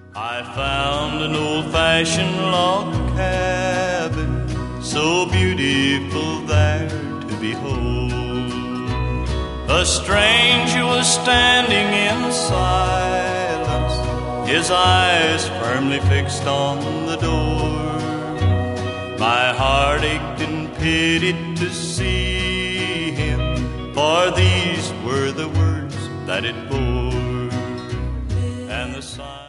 I found an old-fashioned log cabin, so beautiful there to behold. A stranger was standing in silence, his eyes firmly fixed on the door. My heart ached and pitied to see him, for these were the words that it bore. And the sign